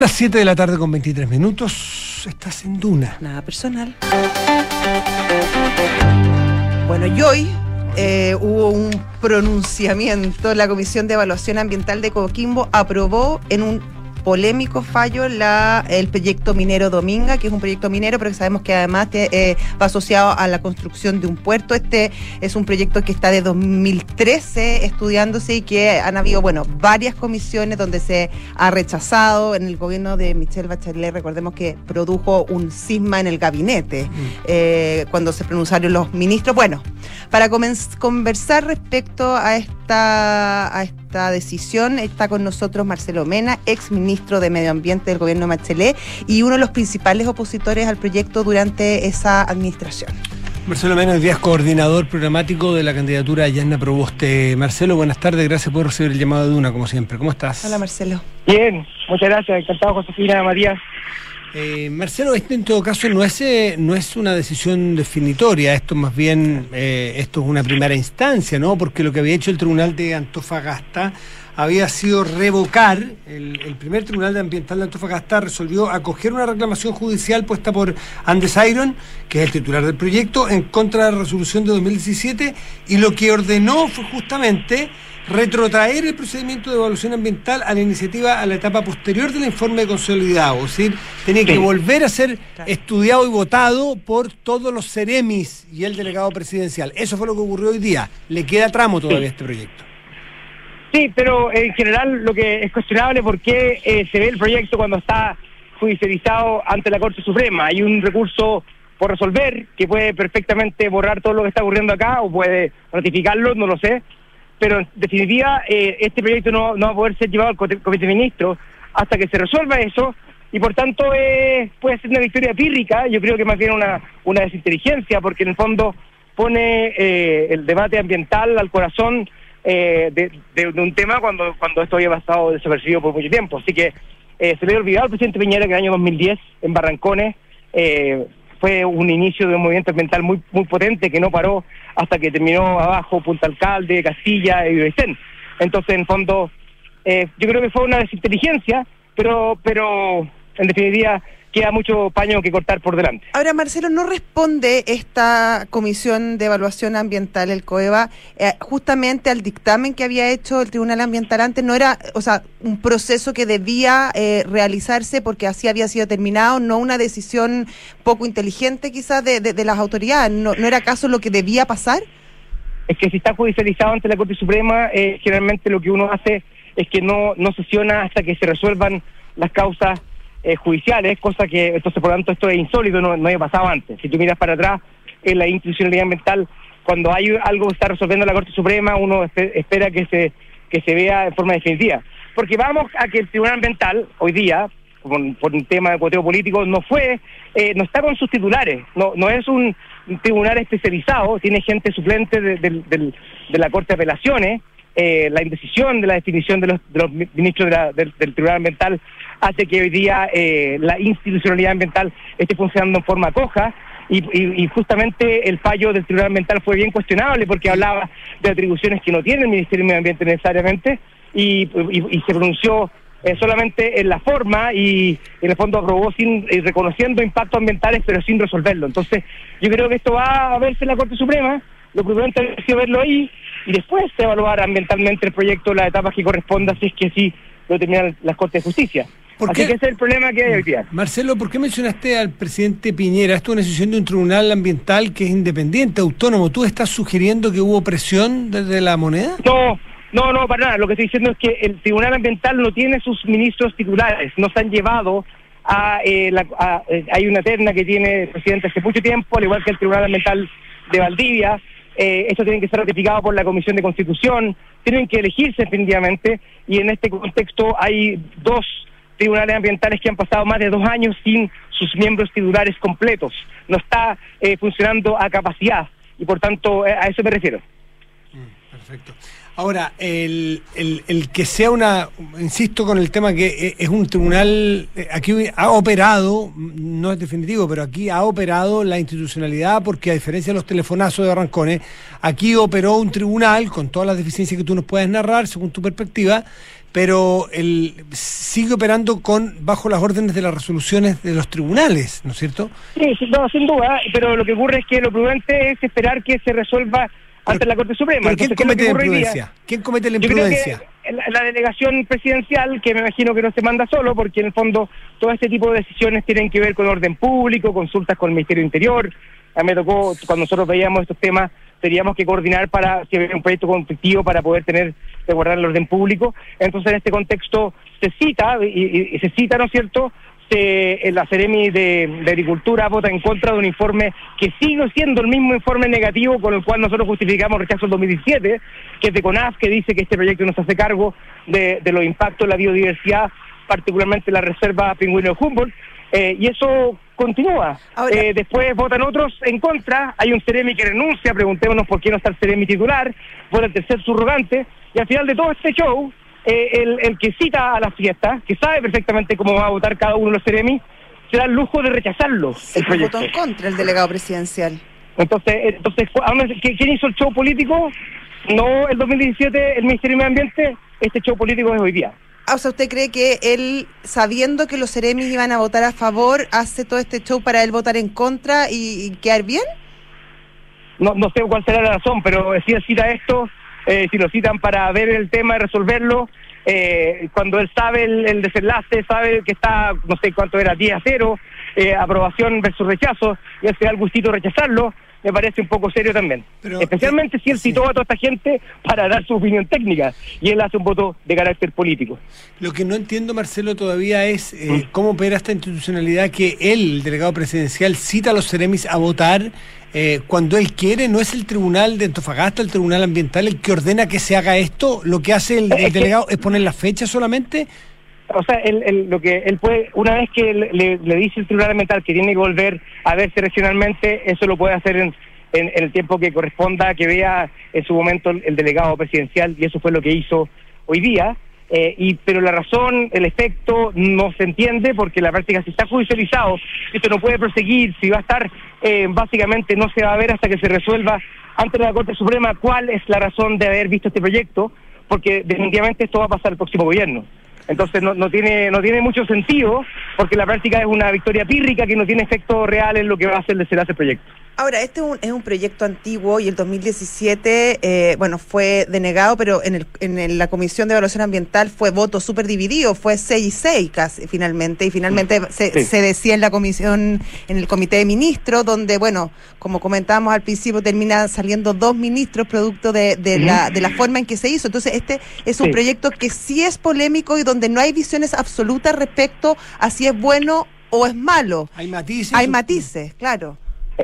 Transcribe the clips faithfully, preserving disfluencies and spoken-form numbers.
Las siete de la tarde con veintitrés minutos, estás en Duna. Nada personal. Bueno, y hoy eh, hubo un pronunciamiento. La Comisión de Evaluación Ambiental de Coquimbo aprobó en un polémico fallo la, el proyecto minero Dominga, que es un proyecto minero, pero que sabemos que además te, eh, va asociado a la construcción de un puerto. Este es un proyecto que está de dos mil trece estudiándose y que han habido, bueno, varias comisiones donde se ha rechazado. En el gobierno de Michelle Bachelet, recordemos que produjo un cisma en el gabinete mm. eh, cuando se pronunciaron los ministros. Bueno, para comenz- conversar respecto a esta, a esta decisión, está con nosotros Marcelo Mena, ex ministro ministro de Medio Ambiente del gobierno de Bachelet y uno de los principales opositores al proyecto durante esa administración. Marcelo Mena, hoy día es coordinador programático de la candidatura de Yanna Proboste. Marcelo, buenas tardes, gracias por recibir el llamado de Duna, como siempre. ¿Cómo estás? Hola, Marcelo. Bien, muchas gracias, encantado, Josefina, Matías. Eh, Marcelo, esto en todo caso no es, eh, no es una decisión definitoria, esto más bien, eh, esto es una primera instancia, ¿no? Porque lo que había hecho el Tribunal de Antofagasta había sido revocar, el, el primer Tribunal de Ambiental de Antofagasta resolvió acoger una reclamación judicial puesta por Andes Iron, que es el titular del proyecto, en contra de la resolución de dos mil diecisiete, y lo que ordenó fue justamente retrotraer el procedimiento de evaluación ambiental a la iniciativa a la etapa posterior del informe consolidado, es decir, tenía que sí. volver a ser estudiado y votado por todos los seremis y el delegado presidencial. Eso fue lo que ocurrió hoy día. Le queda tramo todavía a este proyecto. Sí, pero en general lo que es cuestionable por qué eh, se ve el proyecto cuando está judicializado ante la Corte Suprema. Hay un recurso por resolver que puede perfectamente borrar todo lo que está ocurriendo acá o puede ratificarlo, no lo sé. Pero en definitiva, eh, este proyecto no, no va a poder ser llevado al Comité de Ministros hasta que se resuelva eso, y por tanto eh, puede ser una victoria pírrica. Yo creo que más bien una, una desinteligencia, porque en el fondo pone eh, el debate ambiental al corazón eh, de, de, de un tema cuando, cuando esto había pasado desapercibido por mucho tiempo. Así que eh, se le había olvidado al presidente Piñera que en el año dos mil diez, en Barrancones, eh, fue un inicio de un movimiento ambiental muy muy potente que no paró hasta que terminó abajo Punta Alcalde, Castilla y Aysén. Entonces, en fondo, eh, yo creo que fue una desinteligencia, pero pero en definitiva queda mucho paño que cortar por delante. Ahora, Marcelo, ¿no responde esta Comisión de Evaluación Ambiental, el COEVA, eh, justamente al dictamen que había hecho el Tribunal Ambiental antes? ¿No era, o sea, un proceso que debía eh, realizarse porque así había sido terminado, no una decisión poco inteligente quizás de, de, de las autoridades? ¿No, ¿No era acaso lo que debía pasar? Es que si está judicializado ante la Corte Suprema, eh, generalmente lo que uno hace es que no, no sesiona hasta que se resuelvan las causas Eh, judiciales, cosa que, entonces por lo tanto esto es insólito, no, no había pasado antes. Si tú miras para atrás en la institucionalidad ambiental, cuando hay algo que está resolviendo la Corte Suprema, uno espe- espera que se que se vea en forma definitiva. Porque vamos a que el Tribunal Ambiental, hoy día, por, por un tema de cuoteo político, no fue, eh, no está con sus titulares, no no es un, un tribunal especializado, tiene gente suplente de, de, de, de la Corte de Apelaciones. Eh, la indecisión de la definición de los, de los ministros de la, del, del Tribunal Ambiental hace que hoy día eh, la institucionalidad ambiental esté funcionando en forma coja, y, y, y justamente el fallo del Tribunal Ambiental fue bien cuestionable porque hablaba de atribuciones que no tiene el Ministerio de Medio Ambiente necesariamente, y, y, y se pronunció eh, solamente en la forma, y en el fondo aprobó sin eh, reconociendo impactos ambientales pero sin resolverlo. Entonces yo creo que esto va a verse en la Corte Suprema. Lo prudente es verlo ahí y después evaluar ambientalmente el proyecto, las etapas que corresponda, si es que sí lo determinan las Cortes de Justicia. Así que ese es el problema que hay hoy día. Marcelo, ¿por qué mencionaste al presidente Piñera? Esto es una decisión de un tribunal ambiental que es independiente, autónomo. ¿Tú estás sugiriendo que hubo presión desde la moneda? No, no, no, para nada. Lo que estoy diciendo es que el tribunal ambiental no tiene sus ministros titulares, no se han llevado a... Eh, la, a eh, hay una terna que tiene el presidente hace mucho tiempo, al igual que el tribunal ambiental de Valdivia. Eh, esto tiene que ser ratificado por la Comisión de Constitución, tienen que elegirse definitivamente, y en este contexto hay dos tribunales ambientales que han pasado más de dos años sin sus miembros titulares completos. No está eh, funcionando a capacidad, y por tanto eh, a eso me refiero. Mm, perfecto. Ahora, el, el, el que sea una, insisto con el tema que es un tribunal, aquí ha operado, no es definitivo, pero aquí ha operado la institucionalidad, porque a diferencia de los telefonazos de Barrancones, aquí operó un tribunal con todas las deficiencias que tú nos puedes narrar según tu perspectiva, pero el, sigue operando con bajo las órdenes de las resoluciones de los tribunales, ¿no es cierto? Sí, no, sin duda, pero lo que ocurre es que lo prudente es esperar que se resuelva ante pero, la Corte Suprema. ¿Pero quién Entonces, comete la ¿qué es lo que ocurre hoy imprudencia? día? ¿Quién comete la Yo creo imprudencia? que la, la delegación presidencial, que me imagino que no se manda solo, porque en el fondo todo este tipo de decisiones tienen que ver con orden público, consultas con el Ministerio del Interior. A mí me tocó, cuando nosotros veíamos estos temas, teníamos que coordinar para, si había un proyecto conflictivo, para poder tener, resguardar el orden público. Entonces, en este contexto, se cita, y, y, y se cita, ¿no es cierto?, se, la Seremi de, de Agricultura vota en contra de un informe que sigue siendo el mismo informe negativo con el cual nosotros justificamos rechazo el dos mil diecisiete, que es de CONAF, que dice que este proyecto no se hace cargo de, de los impactos en la biodiversidad, particularmente la reserva Pingüino de Humboldt, eh, y eso continúa. Ahora, eh, después votan otros en contra, hay un Seremi que renuncia, preguntémonos por qué no está el Seremi titular, vota el tercer subrogante, y al final de todo este show, eh, el, el que cita a la fiesta, que sabe perfectamente cómo va a votar cada uno de los Seremi, se da el lujo de rechazarlo, sí, el proyecto. votó en contra el delegado presidencial. Entonces, entonces ¿quién hizo el show político? No el dos mil diecisiete, el Ministerio de Medio Ambiente, este show político es hoy día. Ah, o sea, ¿usted cree que él, sabiendo que los seremis iban a votar a favor, hace todo este show para él votar en contra y, y quedar bien? No, no sé cuál será la razón, pero si él cita esto, eh, si lo citan para ver el tema y resolverlo, eh, cuando él sabe el, el desenlace, sabe que está, no sé cuánto era, diez a cero, eh, aprobación versus rechazo, y él se da el gustito de rechazarlo, me parece un poco serio también. Pero, especialmente si él sí. citó a toda esta gente para dar su opinión técnica, y él hace un voto de carácter político. Lo que no entiendo, Marcelo, todavía es eh, cómo opera esta institucionalidad que él, el delegado presidencial, cita a los seremis a votar eh, cuando él quiere. ¿No es el tribunal de Antofagasta, el tribunal ambiental, el que ordena que se haga esto? ¿Lo que hace el, el delegado es poner la fecha solamente? O sea, él, él, lo que él puede, una vez que le, le dice el tribunal ambiental que tiene que volver a verse regionalmente, eso lo puede hacer en, en, en el tiempo que corresponda, que vea en su momento el, el delegado presidencial, y eso fue lo que hizo hoy día. Eh, y pero la razón, el efecto, no se entiende, porque la práctica, si está judicializado, esto no puede proseguir, si va a estar, eh, básicamente no se va a ver hasta que se resuelva ante la Corte Suprema cuál es la razón de haber visto este proyecto, porque definitivamente esto va a pasar al próximo gobierno. Entonces no, no tiene no tiene mucho sentido, porque la práctica es una victoria pírrica que no tiene efecto real en lo que va a ser el desenlace del proyecto. Ahora, este es un, es un proyecto antiguo y el dos mil diecisiete, eh, bueno, fue denegado, pero en, el, en el, la Comisión de Evaluación Ambiental fue voto súper dividido, fue seis y seis casi finalmente, y finalmente se, sí. se decía en la comisión, en el Comité de Ministros, donde, bueno, como comentábamos al principio, terminan saliendo dos ministros producto de, de, uh-huh. la, de la forma en que se hizo. Entonces, este es un sí. proyecto que sí es polémico y donde no hay visiones absolutas respecto a si es bueno o es malo. Hay matices. Hay matices, claro.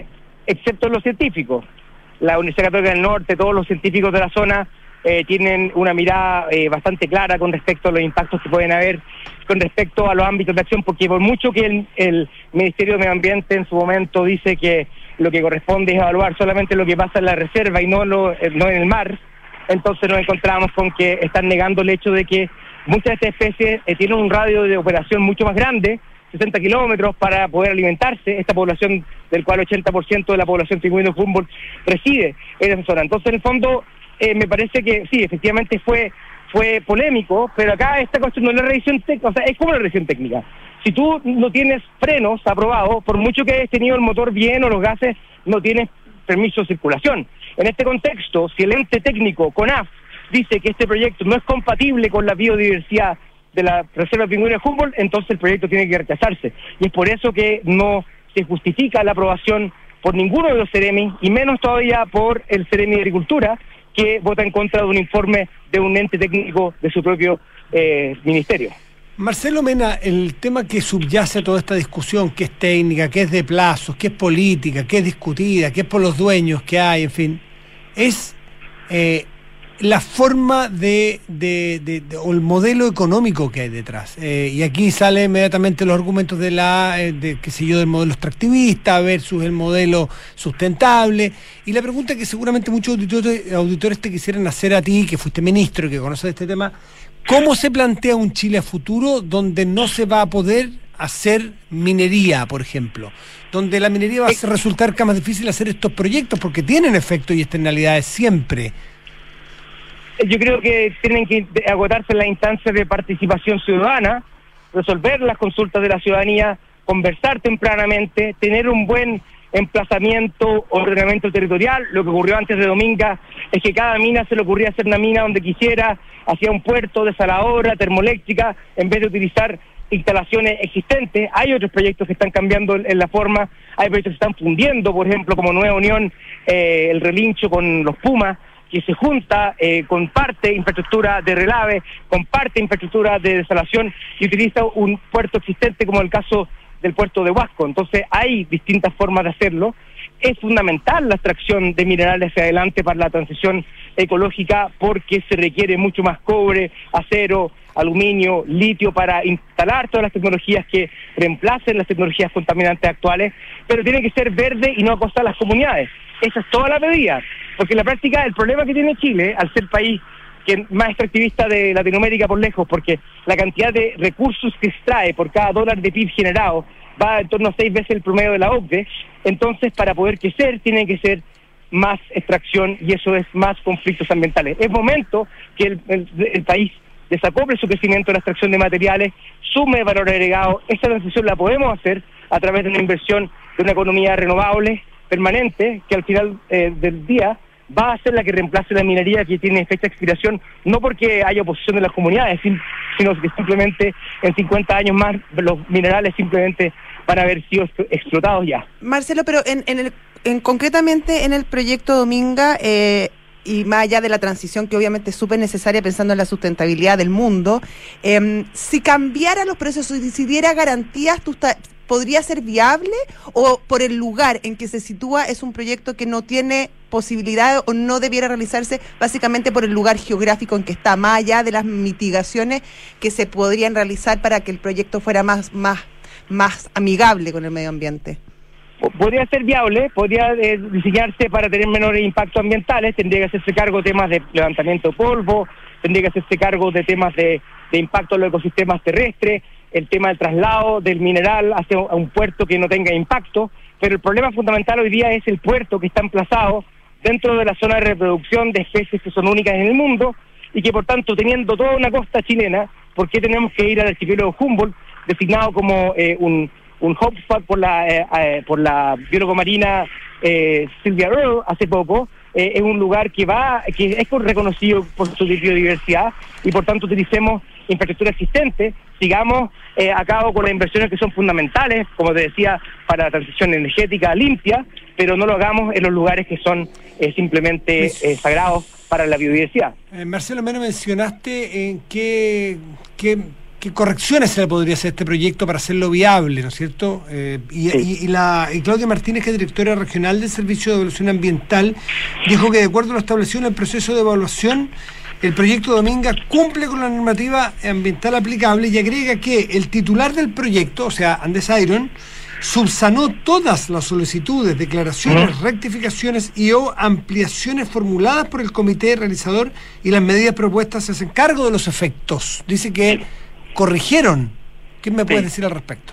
Excepto los científicos. La Universidad Católica del Norte, todos los científicos de la zona eh, tienen una mirada eh, bastante clara con respecto a los impactos que pueden haber, con respecto a los ámbitos de acción, porque por mucho que el, el Ministerio de Medio Ambiente en su momento dice que lo que corresponde es evaluar solamente lo que pasa en la reserva y no, lo, eh, no en el mar, entonces nos encontramos con que están negando el hecho de que muchas de estas especies eh, tienen un radio de operación mucho más grande, sesenta kilómetros, para poder alimentarse, esta población del cual ochenta por ciento de la población pingüino de Humboldt reside en esa zona. Entonces, en el fondo, eh, me parece que sí, efectivamente fue fue polémico, pero acá esta cuestión no es la revisión técnica, o sea, es como la revisión técnica. Si tú no tienes frenos aprobados, por mucho que hayas tenido el motor bien o los gases, no tienes permiso de circulación. En este contexto, si el ente técnico, CONAF, dice que este proyecto no es compatible con la biodiversidad de la Reserva Pingüino de Humboldt, entonces el proyecto tiene que rechazarse. Y es por eso que no se justifica la aprobación por ninguno de los Seremi, y menos todavía por el Seremi de Agricultura, que vota en contra de un informe de un ente técnico de su propio eh, ministerio. Marcelo Mena, el tema que subyace a toda esta discusión, que es técnica, que es de plazos, que es política, que es discutida, que es por los dueños que hay, en fin, es... Eh, la forma de, de, de, de o el modelo económico que hay detrás. Eh, y aquí salen inmediatamente los argumentos de la, eh, de, qué sé yo, del modelo extractivista versus el modelo sustentable. Y la pregunta que seguramente muchos auditores, auditores te quisieran hacer a ti, que fuiste ministro y que conoces este tema, ¿cómo se plantea un Chile a futuro donde no se va a poder hacer minería, por ejemplo? Donde la minería va a resultar cada vez más difícil hacer estos proyectos porque tienen efectos y externalidades siempre. yo creo que tienen que agotarse las instancias de participación ciudadana, resolver las consultas de la ciudadanía, conversar tempranamente, tener un buen emplazamiento, ordenamiento territorial. Lo que ocurrió antes de Dominga es que cada mina se le ocurría hacer una mina donde quisiera, hacía un puerto, desaladora, termoeléctrica, en vez de utilizar instalaciones existentes. Hay otros proyectos que están cambiando en la forma, hay proyectos que están fundiendo, por ejemplo, como Nueva Unión, eh, el Relincho con los Pumas, que se junta, eh, comparte infraestructura de relave, comparte infraestructura de desalación y utiliza un puerto existente como el caso del puerto de Huasco. Entonces hay distintas formas de hacerlo. Es fundamental la extracción de minerales hacia adelante para la transición ecológica porque se requiere mucho más cobre, acero, aluminio, litio para instalar todas las tecnologías que reemplacen las tecnologías contaminantes actuales, pero tiene que ser verde y no acosar a las comunidades. Esa es toda la medida, porque en la práctica el problema que tiene Chile, al ser país que más extractivista de Latinoamérica por lejos, porque la cantidad de recursos que extrae por cada dólar de P I B generado va en torno a seis veces el promedio de la O C D E, entonces para poder crecer tiene que ser más extracción y eso es más conflictos ambientales. Es momento que el, el, el país desacople su crecimiento de la extracción de materiales, sume valor agregado. Esta transición la podemos hacer a través de una inversión de una economía renovable, permanente, que al final eh, del día va a ser la que reemplace la minería que tiene fecha de expiración, no porque haya oposición de las comunidades, sino que simplemente en cincuenta años más los minerales simplemente van a haber sido explotados ya. Marcelo, pero en, en, el, en concretamente en el proyecto Dominga, eh, y más allá de la transición que obviamente es súper necesaria pensando en la sustentabilidad del mundo, eh, si cambiara los procesos y si diera garantías, ¿tú está, podría ser viable o por el lugar en que se sitúa es un proyecto que no tiene posibilidad o no debiera realizarse básicamente por el lugar geográfico en que está, más allá de las mitigaciones que se podrían realizar para que el proyecto fuera más, más, más amigable con el medio ambiente? Podría ser viable, podría eh, diseñarse para tener menores impactos ambientales, tendría que hacerse cargo de temas de levantamiento de polvo, tendría que hacerse cargo de temas de, de impacto en los ecosistemas terrestres, el tema del traslado del mineral hacia un puerto que no tenga impacto, pero el problema fundamental hoy día es el puerto que está emplazado dentro de la zona de reproducción de especies que son únicas en el mundo y que por tanto teniendo toda una costa chilena, ¿por qué tenemos que ir al archipiélago Humboldt, designado como eh, un un hotspot por la eh, eh, por la bióloga marina eh, Sylvia Earle hace poco? Eh, es un lugar que va que es reconocido por su biodiversidad y por tanto utilicemos infraestructura existente, sigamos eh, a cabo con las inversiones que son fundamentales, como te decía, para la transición energética limpia, pero no lo hagamos en los lugares que son eh, simplemente eh, sagrados para la biodiversidad. Eh, Marcelo, menos mencionaste en qué, qué ¿Qué correcciones se le podría hacer a este proyecto para hacerlo viable, ¿no es cierto? Eh, y, sí. y, y, la, y Claudia Martínez, que es directora regional del Servicio de Evaluación Ambiental, dijo que de acuerdo a lo establecido en el proceso de evaluación, el proyecto Dominga cumple con la normativa ambiental aplicable y agrega que el titular del proyecto, o sea, Andes Iron, subsanó todas las solicitudes, declaraciones, ¿Mm? rectificaciones y o ampliaciones formuladas por el comité realizador y las medidas propuestas se hacen cargo de los efectos. Dice que corrigieron. ¿Qué me puedes sí. decir al respecto?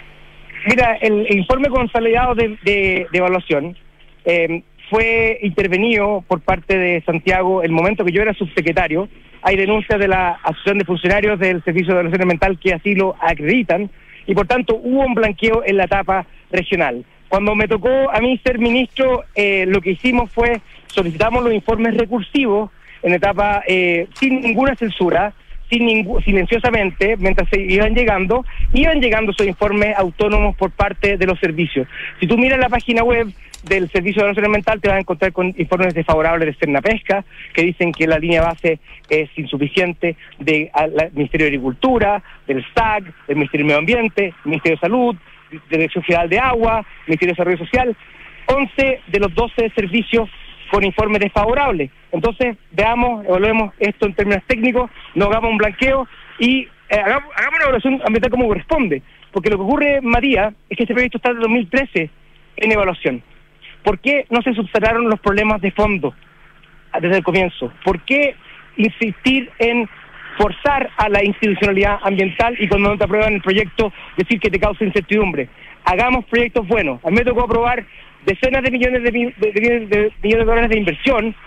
Mira, el, el informe consolidado de, de, de evaluación eh, fue intervenido por parte de Santiago el momento que yo era subsecretario. Hay denuncias de la Asociación de Funcionarios del Servicio de Evaluación Ambiental que así lo acreditan y por tanto hubo un blanqueo en la etapa regional. Cuando me tocó a mí ser ministro, eh, lo que hicimos fue solicitamos los informes recursivos en etapa eh, sin ninguna censura, sin ningún, silenciosamente, mientras se iban llegando, iban llegando esos informes autónomos por parte de los servicios. Si tú miras la página web del Servicio de Evaluación Ambiental, te vas a encontrar con informes desfavorables de Cernapesca, que dicen que la línea base es insuficiente, del Ministerio de Agricultura, del S A C, del Ministerio de Medio Ambiente, del Ministerio de Salud, de Dirección General de Agua, Ministerio de Desarrollo Social, once de los doce servicios con informes desfavorables. Entonces, veamos, evaluemos esto en términos técnicos, no hagamos un blanqueo y eh, hagamos, hagamos una evaluación ambiental como corresponde. Porque lo que ocurre, Matías, es que este proyecto está desde dos mil trece en evaluación. ¿Por qué no se subsanaron los problemas de fondo desde el comienzo? ¿Por qué insistir en forzar a la institucionalidad ambiental y cuando no te aprueban el proyecto decir que te causa incertidumbre? Hagamos proyectos buenos. A mí me tocó aprobar decenas de millones de, de, de, de, de millones de dólares de inversión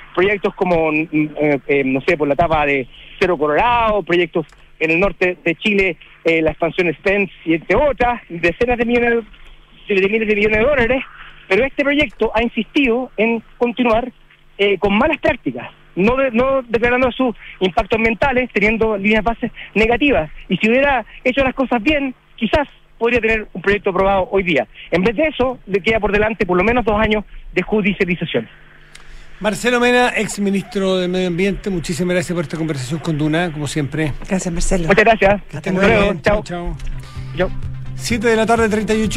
proyectos como, eh, eh, no sé, por la etapa de Cerro Colorado, proyectos en el norte de Chile, eh, la expansión Spence y entre otras, decenas de millones de, de miles de millones de dólares, pero este proyecto ha insistido en continuar eh, con malas prácticas, no, de, no declarando sus impactos ambientales, teniendo líneas bases negativas. Y si hubiera hecho las cosas bien, quizás podría tener un proyecto aprobado hoy día. En vez de eso, le queda por delante por lo menos dos años de judicialización. Marcelo Mena, ex ministro del Medio Ambiente, muchísimas gracias por esta conversación con Duna, como siempre. Gracias, Marcelo. Muchas gracias. Hasta luego. Chao, chao. Chao. siete de la tarde, treinta y ocho